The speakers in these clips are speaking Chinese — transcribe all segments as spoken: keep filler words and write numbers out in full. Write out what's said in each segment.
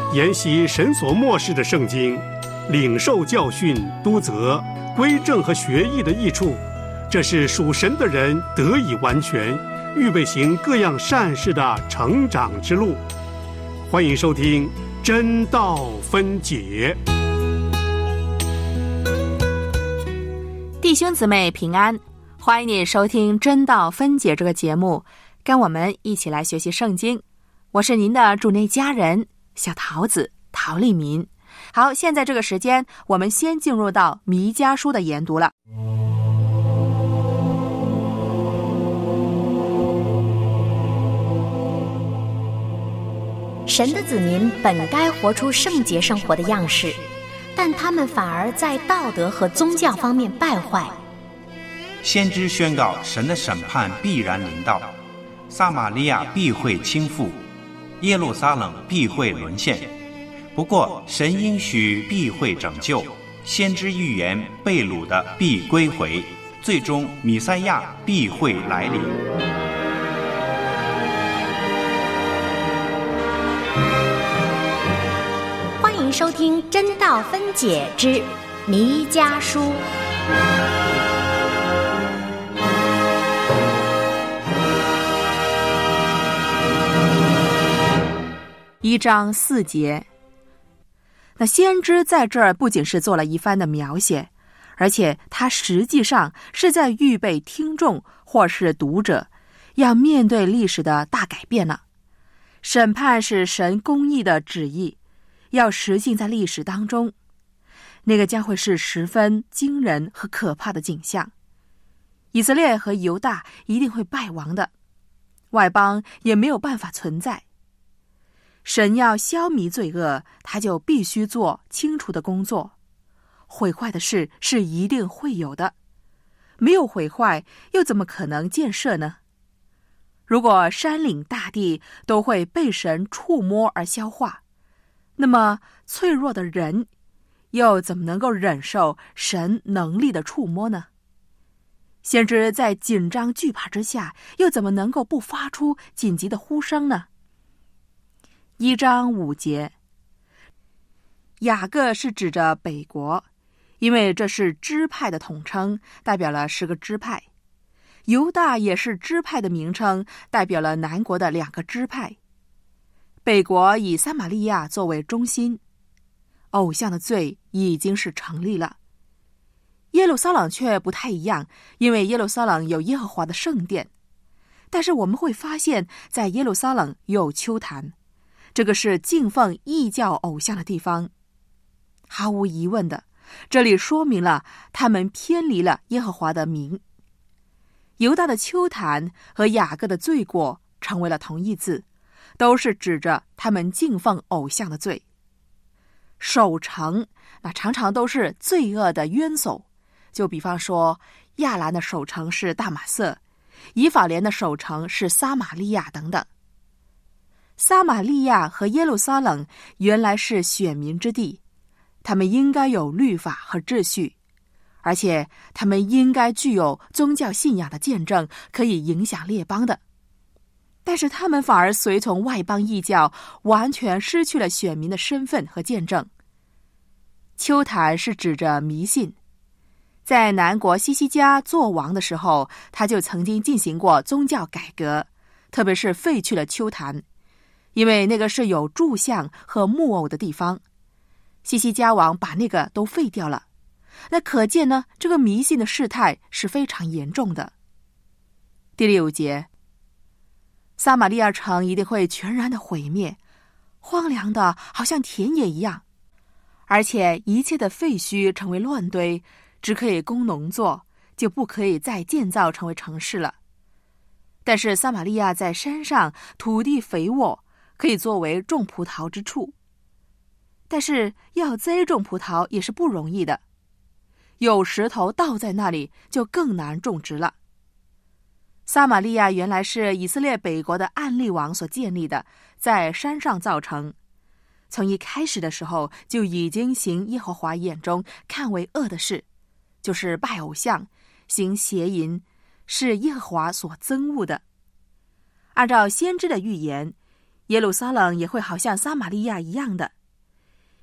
研习神所默示的圣经，领受教训、督责、归正和学艺的益处，这是属神的人得以完全，预备行各样善事的成长之路。欢迎收听真道分解。 弟兄姊妹平安，欢迎你收听真道分解这个节目，跟我们一起来学习圣经。我是您的主内家人小桃子陶丽民。好，现在这个时间我们先进入到弥迦书的研读了。 神的子民本该活出圣洁生活的样式，但他们反而在道德和宗教方面败坏。 先知宣告神的审判必然临到，撒玛利亚必会倾覆，耶路撒冷必会沦陷。不过神应许必会拯救，先知预言被掳的必归回，最终弥赛亚必会来临。 欢迎收听真道分解之弥迦书。 一章四节。那先知在这儿不仅是做了一番的描写，而且他实际上是在预备听众或是读者要面对历史的大改变了。审判是神公义的旨意，要实行在历史当中，那个将会是十分惊人和可怕的景象。以色列和犹大一定会败亡的，外邦也没有办法存在。神要消弭罪恶，他就必须做清除的工作。毁坏的事是一定会有的，没有毁坏又怎么可能建设呢？如果山岭大地都会被神触摸而消化，那么脆弱的人又怎么能够忍受神能力的触摸呢？先知在紧张惧怕之下，又怎么能够不发出紧急的呼声呢？一章五节，雅各是指着北国，因为这是支派的统称，代表了十个支派。犹大也是支派的名称，代表了南国的两个支派。北国以撒玛利亚作为中心，偶像的罪已经是成立了。耶路撒冷却不太一样，因为耶路撒冷有耶和华的圣殿，但是我们会发现在耶路撒冷有丘坛，这个是敬奉异教偶像的地方。毫无疑问的，这里说明了他们偏离了耶和华的名。犹大的丘坛和雅各的罪过成为了同义字，都是指着他们敬奉偶像的罪。守城那常常都是罪恶的渊薮，就比方说亚兰的守城是大马色，以法莲的守城是撒玛利亚等等。撒玛利亚和耶路撒冷原来是选民之地，他们应该有律法和秩序，而且他们应该具有宗教信仰的见证，可以影响列邦的。但是他们反而随从外邦异教，完全失去了选民的身份和见证。丘坛是指着迷信，在南国西西家做王的时候，他就曾经进行过宗教改革，特别是废去了丘坛，因为那个是有柱像和木偶的地方。西西家王把那个都废掉了，那可见呢，这个迷信的事态是非常严重的。第六节，撒玛利亚城一定会全然的毁灭，荒凉的好像田野一样，而且一切的废墟成为乱堆，只可以供农作，就不可以再建造成为城市了。但是撒玛利亚在山上，土地肥沃，可以作为种葡萄之处。但是要栽种葡萄也是不容易的，有石头倒在那里，就更难种植了。撒玛利亚原来是以色列北国的暗利王所建立的，在山上造成，从一开始的时候就已经行耶和华眼中看为恶的事，就是拜偶像，行邪淫，是耶和华所憎恶的。按照先知的预言，耶路撒冷也会好像撒玛利亚一样的，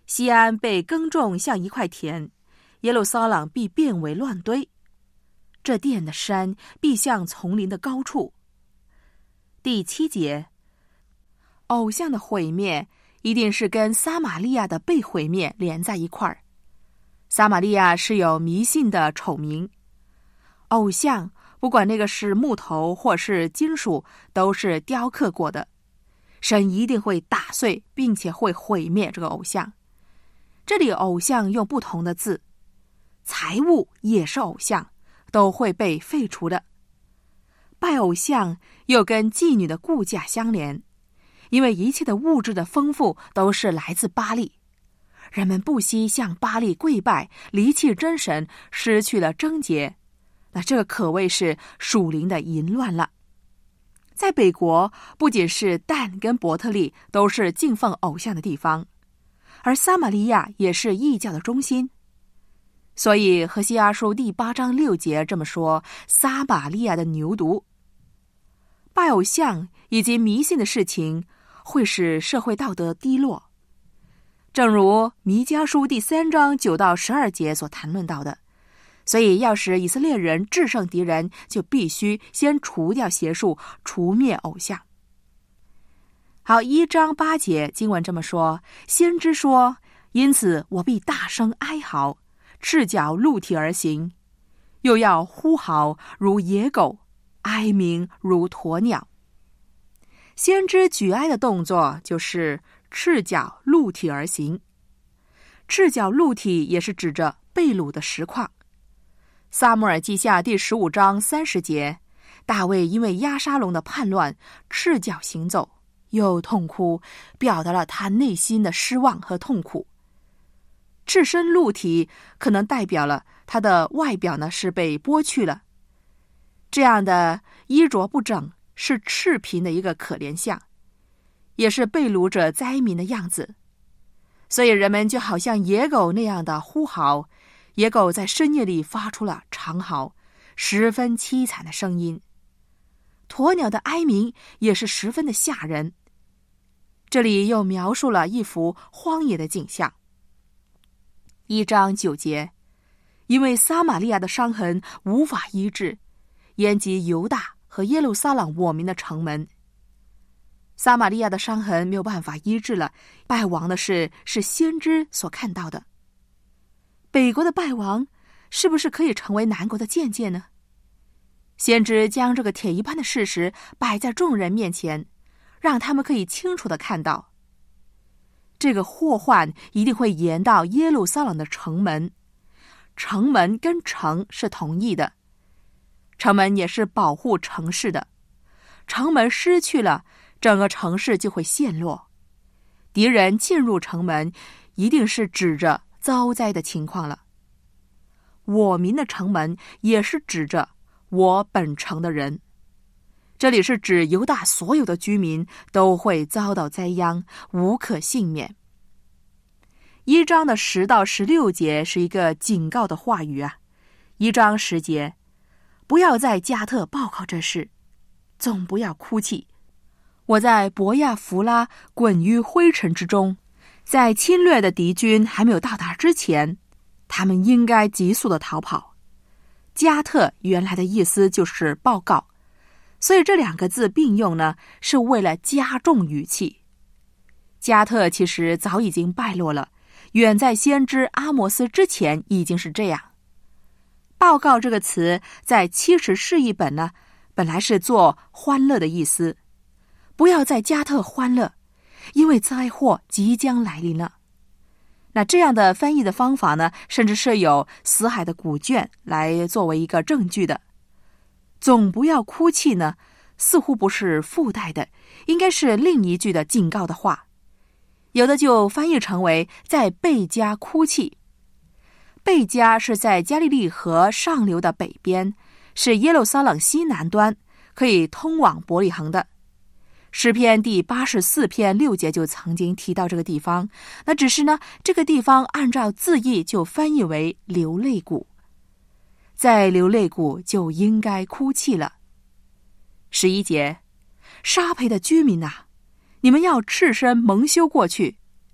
西安被耕种像一块田，耶路撒冷必变为乱堆。这殿的山必像丛林的高处。第七节，偶像的毁灭一定是跟撒玛利亚的被毁灭连在一块儿。撒玛利亚是有迷信的丑名，偶像不管那个是木头或是金属，都是雕刻过的，神一定会打碎并且会毁灭这个偶像。这里偶像用不同的字，财物也是偶像，都会被废除的。拜偶像又跟妓女的顾家相连，因为一切的物质的丰富都是来自巴力，人们不惜向巴力跪拜，离弃真神，失去了贞洁，那这个可谓是属灵的淫乱了。在北国，不仅是但跟伯特利都是敬奉偶像的地方，而撒玛利亚也是异教的中心。所以何西阿书第八章六节这么说：撒玛利亚的牛犊。拜偶像以及迷信的事情会使社会道德低落，正如弥迦书第三章九到十二节所谈论到的。所以要使以色列人制胜敌人，就必须先除掉邪术，除灭偶像。好，一章八节经文这么说：先知说，因此我必大声哀嚎，赤脚露体而行，又要呼嚎如野狗，哀鸣如鸵鸟。先知举哀的动作就是赤脚露体而行。赤脚露体也是指着被掳的实况。撒母耳记下第十五章三十节，大卫因为押沙龙的叛乱，赤脚行走，又痛哭，表达了他内心的失望和痛苦。赤身露体可能代表了他的外表呢是被剥去了，这样的衣着不整是赤贫的一个可怜相，也是被掳者灾民的样子。所以人们就好像野狗那样的呼嚎，野狗在深夜里发出了长嚎，十分凄惨的声音。鸵鸟的哀鸣也是十分的吓人。这里又描述了一幅荒野的景象。一章九节，因为撒玛利亚的伤痕无法医治，延及犹大和耶路撒冷我民的城门。撒玛利亚的伤痕没有办法医治了，败亡的事是先知所看到的。北国的败亡是不是可以成为南国的见解呢？先知将这个铁一般的事实摆在众人面前，让他们可以清楚地看到，这个祸患一定会延到耶路撒冷的城门。城门跟城是同义的，城门也是保护城市的，城门失去了，整个城市就会陷落。敌人进入城门，一定是指着遭灾的情况了。我民的城门也是指着我本城的人，这里是指犹大所有的居民都会遭到灾殃，无可幸免。一章的十到十六节是一个警告的话语啊。一章十节，不要在加特报告这事，总不要哭泣。我在伯亚弗拉滚于灰尘之中，在侵略的敌军还没有到达之前，他们应该急速的逃跑。加特原来的意思就是报告，所以这两个字并用呢，是为了加重语气。加特其实早已经败落了，远在先知阿摩斯之前已经是这样。报告这个词在七十释义本呢，本来是做欢乐的意思，不要在加特欢乐，因为灾祸即将来临了。那这样的翻译的方法呢，甚至是有死海的古卷来作为一个证据的。总不要哭泣呢，似乎不是附带的，应该是另一句的警告的话。有的就翻译成为在贝加哭泣。贝加是在加利利河上流的北边，是耶路撒冷西南端，可以通往伯利恒的。诗篇第八十四篇六节就曾经提到这个地方，那只是呢，这个地方按照字义就翻译为流泪谷，在流泪谷就应该哭泣了。十一节，沙培的居民啊，你们要赤身蒙羞过去。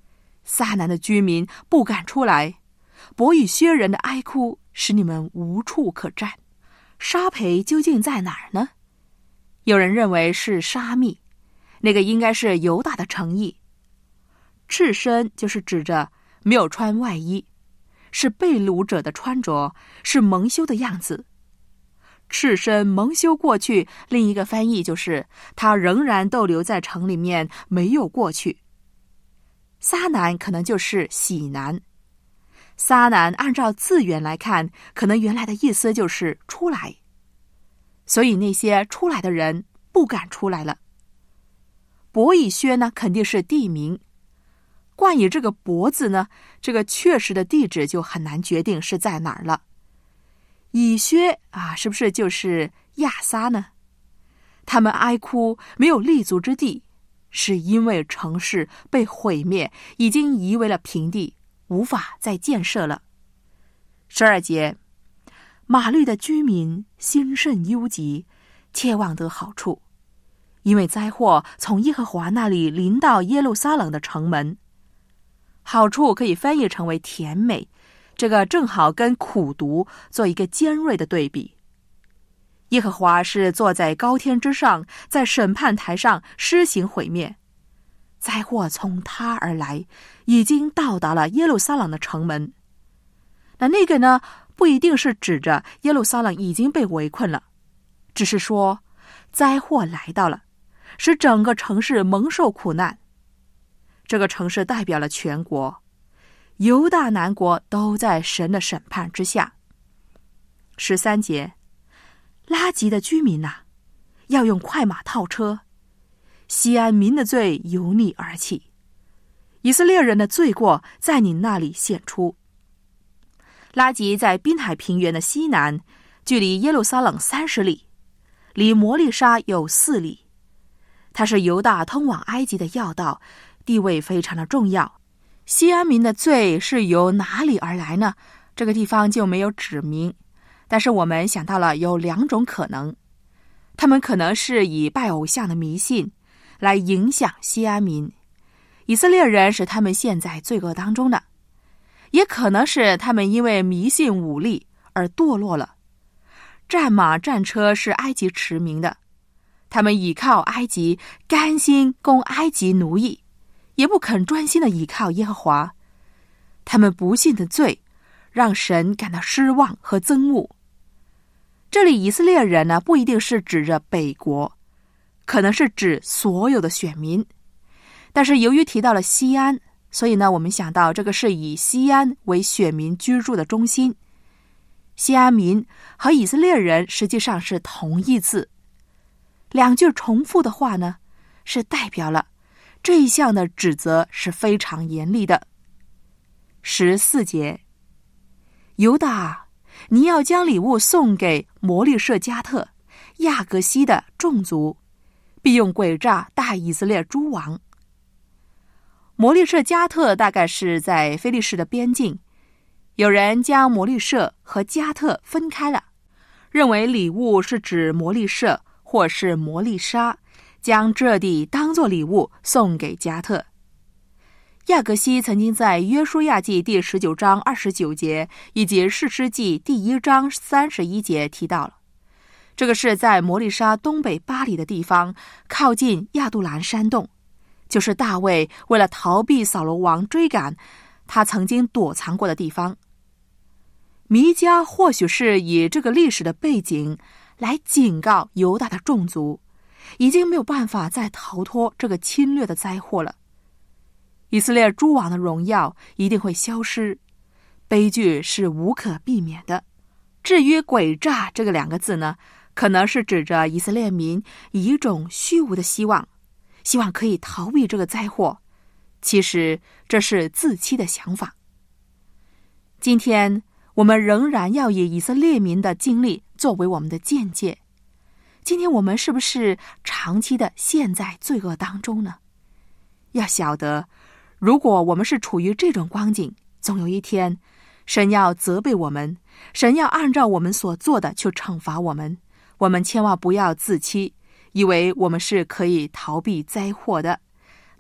撒南的居民不敢出来，伯以薛人的哀哭使你们无处可站。沙培究竟在哪儿呢？有人认为是沙密，那个应该是犹大的城邑。赤身就是指着没有穿外衣，是被掳者的穿着，是蒙羞的样子。赤身蒙羞过去，另一个翻译就是他仍然逗留在城里面，没有过去。撒南可能就是喜南，撒南按照字源来看，可能原来的意思就是出来，所以那些出来的人不敢出来了。伯以薛呢，肯定是地名。冠以这个伯字呢，这个确实的地址就很难决定是在哪儿了。以薛啊，是不是就是亚撒呢？他们哀哭没有立足之地，是因为城市被毁灭，已经夷为了平地，无法再建设了。十二节，马律的居民心甚忧急，切望得好处，因为灾祸从耶和华那里临到耶路撒冷的城门。好处可以翻译成为甜美，这个正好跟苦毒做一个尖锐的对比。耶和华是坐在高天之上，在审判台上施行毁灭，灾祸从他而来，已经到达了耶路撒冷的城门。那那个呢，不一定是指着耶路撒冷已经被围困了，只是说灾祸来到了，使整个城市蒙受苦难。这个城市代表了全国，犹大南国都在神的审判之下。十三节，拉吉的居民啊，要用快马套车，西安民的罪由你而起，以色列人的罪过在你那里显出。拉吉在滨海平原的西南，距离耶路撒冷三十里，离摩利沙有四里。它是犹大通往埃及的要道，地位非常的重要。西安民的罪是由哪里而来呢？这个地方就没有指明，但是我们想到了有两种可能，他们可能是以拜偶像的迷信来影响西安民，以色列人是他们陷在罪恶当中的，也可能是他们因为迷信武力而堕落了。战马战车是埃及驰名的，他们倚靠埃及，甘心供埃及奴役，也不肯专心的倚靠耶和华。他们不信的罪让神感到失望和憎恶。这里以色列人呢，不一定是指着北国，可能是指所有的选民。但是由于提到了西安，所以呢，我们想到这个是以西安为选民居住的中心。西安民和以色列人实际上是同义字，两句重复的话呢，是代表了这一项的指责是非常严厉的。十四节，犹大，你要将礼物送给摩利舍加特、亚革西的众族，必用诡诈待以色列诸王。摩利舍加特大概是在非利士的边境，有人将摩利舍和加特分开了，认为礼物是指摩利舍或是摩利沙，将这地当作礼物送给加特。亚革西曾经在约书亚记第十九章二十九节以及士师记第一章三十一节提到了，这个是在摩利沙东北八里的地方，靠近亚杜兰山洞，就是大卫为了逃避扫罗王追赶，他曾经躲藏过的地方。弥迦或许是以这个历史的背景来警告犹大的众族，已经没有办法再逃脱这个侵略的灾祸了。以色列诸王的荣耀一定会消失，悲剧是无可避免的。至于诡诈这个两个字呢，可能是指着以色列民以一种虚无的希望，希望可以逃避这个灾祸，其实这是自欺的想法。今天我们仍然要以以色列民的经历作为我们的见解。今天我们是不是长期的陷在罪恶当中呢？要晓得，如果我们是处于这种光景，总有一天神要责备我们，神要按照我们所做的去惩罚我们。我们千万不要自欺，以为我们是可以逃避灾祸的。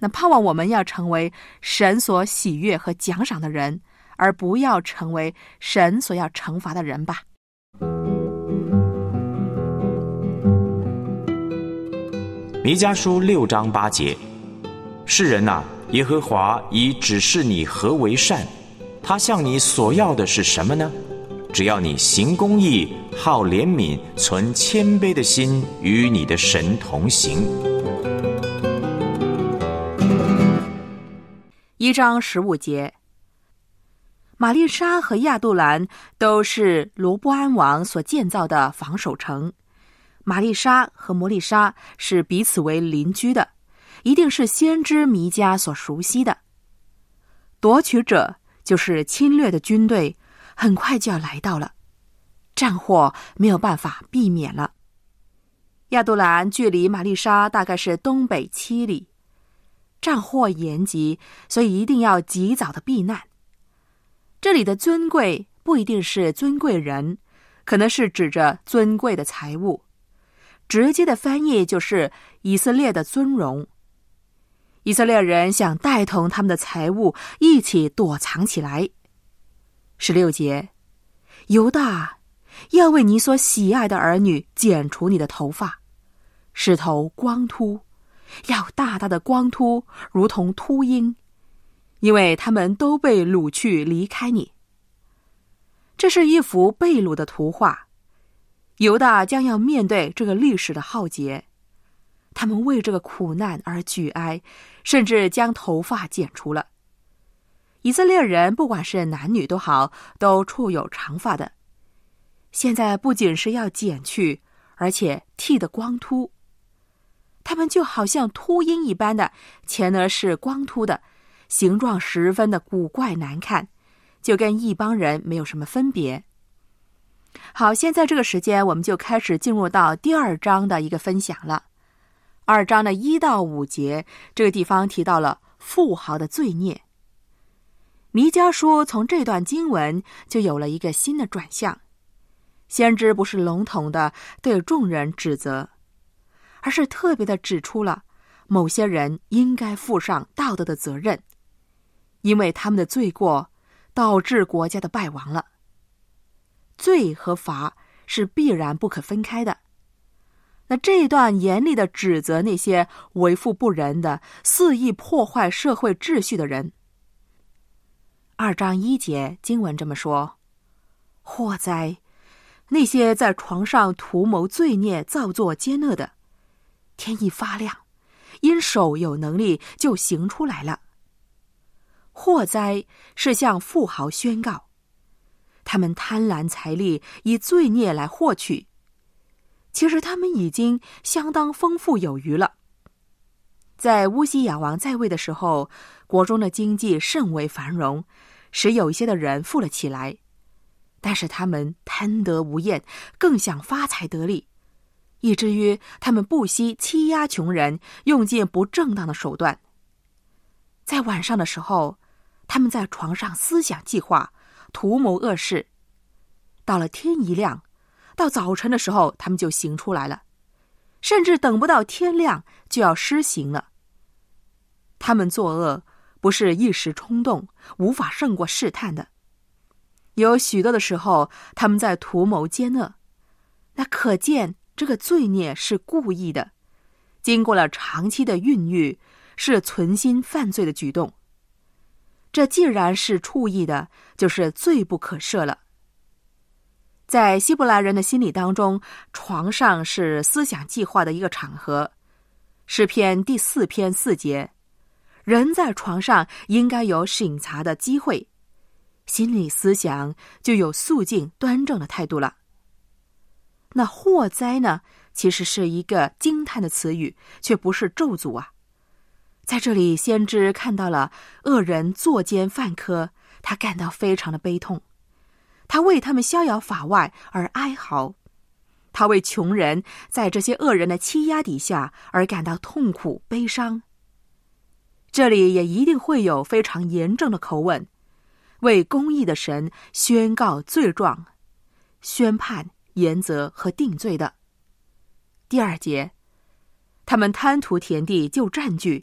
那盼望我们要成为神所喜悦和奖赏的人，而不要成为神所要惩罚的人吧。 弥迦书六章八节，世人啊，耶和华已指示你何为善，他向你所要的是什么呢？只要你行公义，好怜悯，存谦卑的心，与你的神同行。 一章十五节，玛丽莎和亚杜兰都是罗波安王所建造的防守城。玛丽莎和摩利莎是彼此为邻居的，一定是先知弥迦所熟悉的。夺取者就是侵略的军队，很快就要来到了，战祸没有办法避免了。亚杜兰距离玛丽莎大概是东北七里，战祸延及，所以一定要及早的避难。这里的尊贵不一定是尊贵人，可能是指着尊贵的财物，直接的翻译就是以色列的尊荣。以色列人想带同他们的财物一起躲藏起来。十六节，犹大，要为你所喜爱的儿女剪除你的头发，使头光秃，要大大的光秃，如同秃鹰，因为他们都被掳去离开你。这是一幅被掳的图画，犹大将要面对这个历史的浩劫，他们为这个苦难而举哀，甚至将头发剪除了。以色列人不管是男女都好，都处有长发的，现在不仅是要剪去，而且剃得光秃。他们就好像秃鹰一般的，前额是光秃的，形状十分的古怪难看，就跟一帮人没有什么分别。好，现在这个时间我们就开始进入到第二章的一个分享了。二章的一到五节，这个地方提到了富豪的罪孽。弥迦书从这段经文就有了一个新的转向，先知不是笼统的对众人指责，而是特别的指出了某些人应该负上道德的责任，因为他们的罪过导致国家的败亡了。罪和罚是必然不可分开的。那这一段严厉的指责那些为富不仁的、肆意破坏社会秩序的人。二章一节经文这么说：祸哉，那些在床上图谋罪孽、造作奸恶的，天一发亮，因手有能力就行出来了。祸哉是向富豪宣告，他们贪婪财力，以罪孽来获取，其实他们已经相当丰富有余了。在乌西雅王在位的时候，国中的经济甚为繁荣，使有一些的人富了起来，但是他们贪得无厌，更想发财得利，以至于他们不惜欺压穷人，用尽不正当的手段。在晚上的时候，他们在床上思想计划，图谋恶事，到了天一亮，到早晨的时候他们就行出来了，甚至等不到天亮就要施行了。他们作恶不是一时冲动，无法胜过试探的，有许多的时候他们在图谋奸恶，那可见这个罪孽是故意的，经过了长期的孕育，是存心犯罪的举动。这既然是处意的，就是罪不可赦了。在希伯来人的心理当中，床上是思想计划的一个场合。诗篇第四篇四节，人在床上应该有省察的机会，心理思想就有肃静端正的态度了。那祸灾呢，其实是一个惊叹的词语，却不是咒诅啊。在这里先知看到了恶人作奸犯科，他感到非常的悲痛，他为他们逍遥法外而哀嚎，他为穷人在这些恶人的欺压底下而感到痛苦悲伤。这里也一定会有非常严正的口吻，为公义的神宣告罪状，宣判严责和定罪的。第二节，他们贪图田地就占据，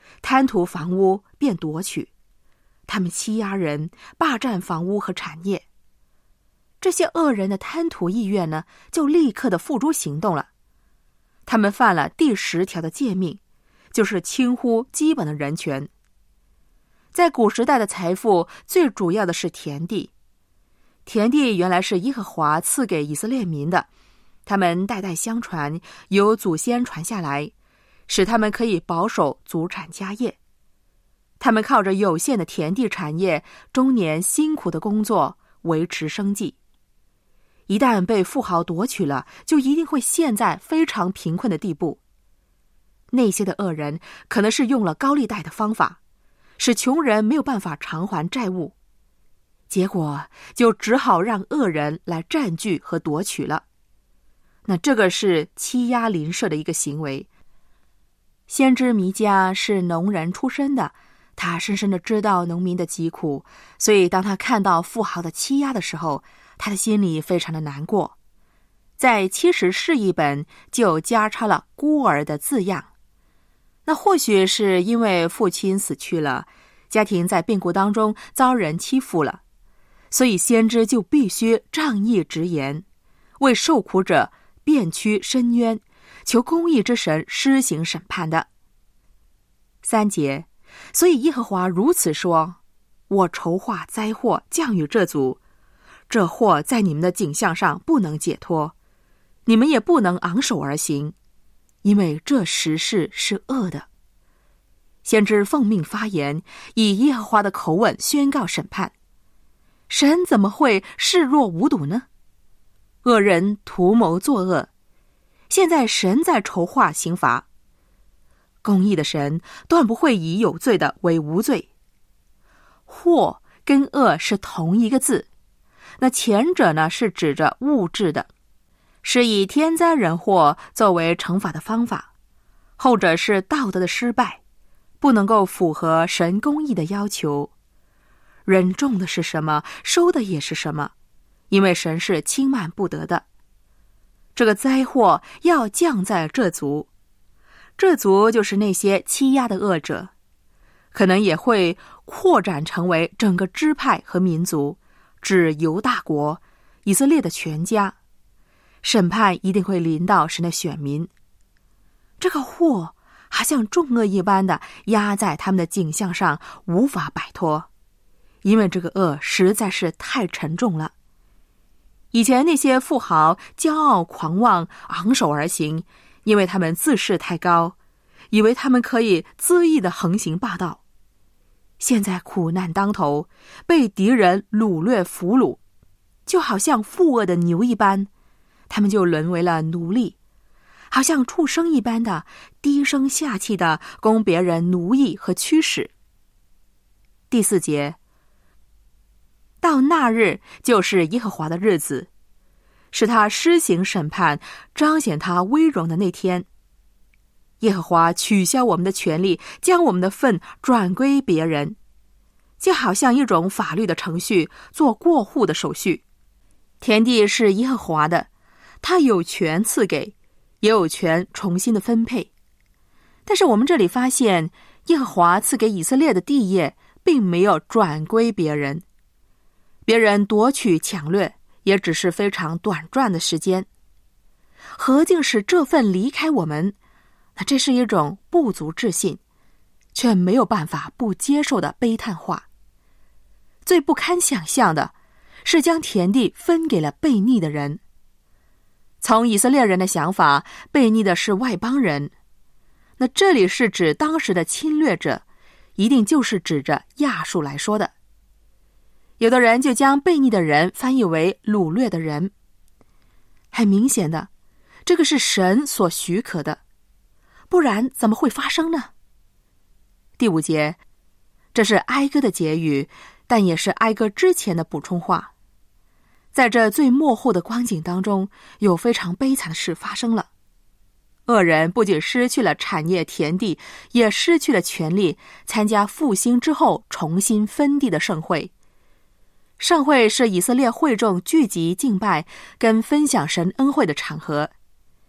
贪图房屋便夺取，他们欺压人，霸占房屋和产业。这些恶人的贪图意愿呢，就立刻的付诸行动了。他们犯了第十条的诫命，就是轻忽基本的人权。在古时代的财富最主要的是田地，田地原来是耶和华赐给以色列民的，他们代代相传，由祖先传下来，使他们可以保守祖产家业。他们靠着有限的田地产业，终年辛苦的工作，维持生计。一旦被富豪夺取了，就一定会陷在非常贫困的地步。那些的恶人可能是用了高利贷的方法，使穷人没有办法偿还债务，结果就只好让恶人来占据和夺取了。那这个是欺压邻舍的一个行为。先知弥迦是农人出身的，他深深的知道农民的疾苦，所以当他看到富豪的欺压的时候，他的心里非常的难过。在七十士译本就加插了孤儿的字样。那或许是因为父亲死去了，家庭在变故当中遭人欺负了，所以先知就必须仗义直言，为受苦者辩屈申冤，求公义之神施行审判的。三节，所以耶和华如此说：我筹划灾祸降与这族，这祸在你们的景象上不能解脱，你们也不能昂首而行，因为这时事是恶的。先知奉命发言，以耶和华的口吻宣告审判。神怎么会视若无睹呢？恶人图谋作恶，现在神在筹划刑罚。公义的神断不会以有罪的为无罪。祸跟恶是同一个字，那前者呢是指着物质的，是以天灾人祸作为惩罚的方法，后者是道德的失败，不能够符合神公义的要求。人种的是什么，收的也是什么，因为神是轻慢不得的。这个灾祸要降在这族，这族就是那些欺压的恶者，可能也会扩展成为整个支派和民族，指犹大国，以色列的全家。审判一定会临到神的选民。这个祸好像重恶一般的压在他们的景象上，无法摆脱，因为这个恶实在是太沉重了。以前那些富豪骄傲狂妄，昂首而行，因为他们自视太高，以为他们可以恣意的横行霸道。现在苦难当头，被敌人掳掠俘虏，就好像负恶的牛一般，他们就沦为了奴隶，好像畜生一般的低声下气的供别人奴役和驱使。第四节，到那日就是耶和华的日子，是他施行审判，彰显他威荣的那天。耶和华取消我们的权利，将我们的份转归别人，就好像一种法律的程序，做过户的手续。田地是耶和华的，他有权赐给，也有权重新的分配。但是我们这里发现，耶和华赐给以色列的地业并没有转归别人，别人夺取抢掠也只是非常短暂的时间。何竟使这份离开我们？那这是一种不足置信，却没有办法不接受的悲叹话。最不堪想象的是将田地分给了悖逆的人。从以色列人的想法，悖逆的是外邦人，那这里是指当时的侵略者，一定就是指着亚述来说的。有的人就将悖逆的人翻译为掳掠的人。很明显的，这个是神所许可的，不然怎么会发生呢？第五节，这是哀歌的结语，但也是哀歌之前的补充话。在这最末后的光景当中，有非常悲惨的事发生了。恶人不仅失去了产业田地，也失去了权利参加复兴之后重新分地的盛会。盛会是以色列会众聚集敬拜跟分享神恩惠的场合。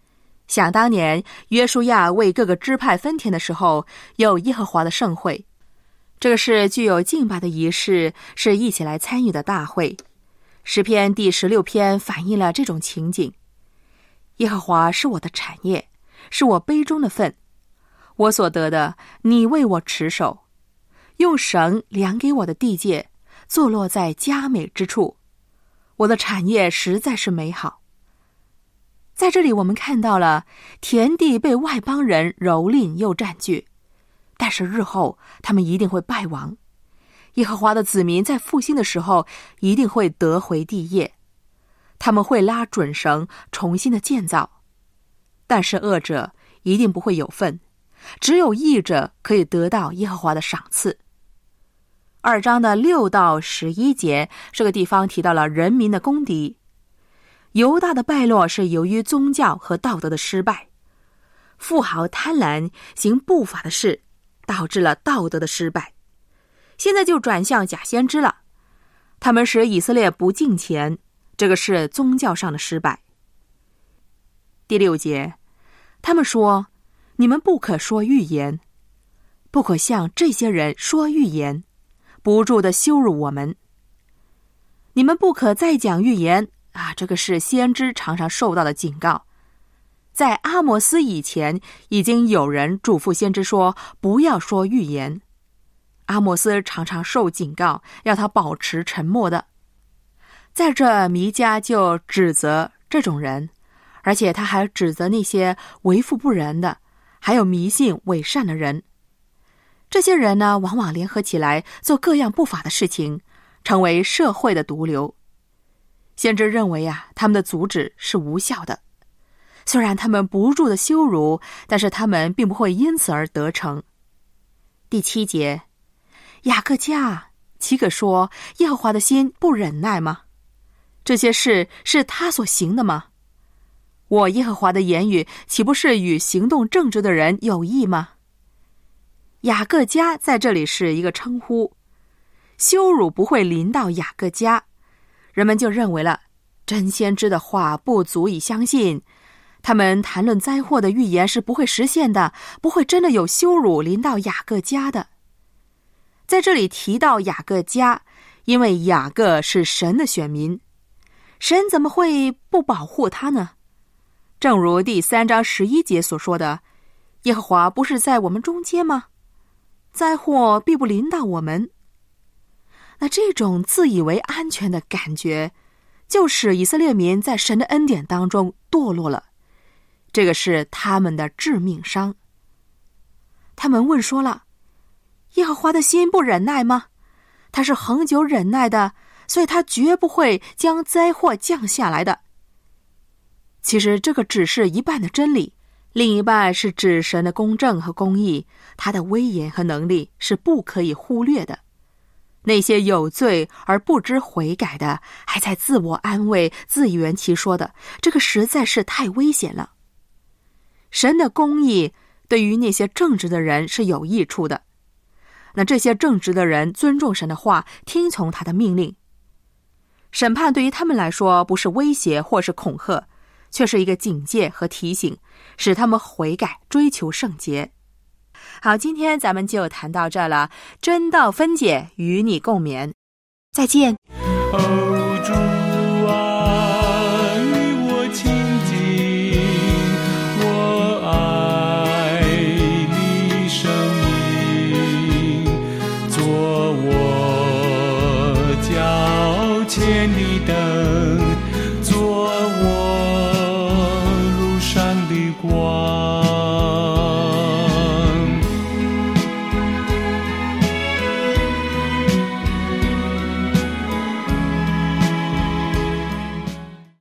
想当年约书亚为各个支派分田的时候，有耶和华的盛会，这个是具有敬拜的仪式，是一起来参与的大会。诗篇第十六篇反映了这种情景。耶和华是我的产业，是我杯中的份，我所得的，你为我持守，用绳量给我的地界，坐落在佳美之处。我的产业实在是美好。在这里我们看到了田地被外邦人蹂躏又占据，但是日后他们一定会败亡。耶和华的子民在复兴的时候一定会得回地业，他们会拉准绳重新的建造。但是恶者一定不会有份，只有义者可以得到耶和华的赏赐。二章的六到十一节，这个地方提到了人民的公敌。犹大的败落是由于宗教和道德的失败，富豪贪婪行不法的事，导致了道德的失败。现在就转向假先知了，他们使以色列不敬虔，这个是宗教上的失败。第六节，他们说，你们不可说预言，不可向这些人说预言，不住地羞辱我们。你们不可再讲预言啊，这个是先知常常受到的警告。在阿摩斯以前，已经有人嘱咐先知说，不要说预言。阿摩斯常常受警告，要他保持沉默的。在这弥迦就指责这种人，而且他还指责那些为富不仁的，还有迷信伪善的人。这些人呢，往往联合起来做各样不法的事情，成为社会的毒瘤。先知认为啊，他们的阻止是无效的。虽然他们不住的羞辱，但是他们并不会因此而得逞。第七节，雅各家岂可说耶和华的心不忍耐吗？这些事是他所行的吗？我耶和华的言语岂不是与行动正直的人有益吗？雅各家在这里是一个称呼，羞辱不会临到雅各家，人们就认为了真先知的话不足以相信，他们谈论灾祸的预言是不会实现的，不会真的有羞辱临到雅各家的。在这里提到雅各家，因为雅各是神的选民，神怎么会不保护他呢？正如第三章十一节所说的，耶和华不是在我们中间吗？灾祸必不临到我们。那这种自以为安全的感觉，就使以色列民在神的恩典当中堕落了，这个是他们的致命伤。他们问说了，耶和华的心不忍耐吗？他是恒久忍耐的，所以他绝不会将灾祸降下来的。其实这个只是一半的真理，另一半是指神的公正和公义，他的威严和能力是不可以忽略的。那些有罪而不知悔改的，还在自我安慰、自圆其说的，这个实在是太危险了。神的公义对于那些正直的人是有益处的，那这些正直的人尊重神的话，听从他的命令。审判对于他们来说不是威胁或是恐吓，却是一个警戒和提醒，使他们悔改，追求圣洁。好，今天咱们就谈到这了，真道分解，与你共勉，再见。 哦，主啊，与我亲近，我爱你声音，做我脚前的灯。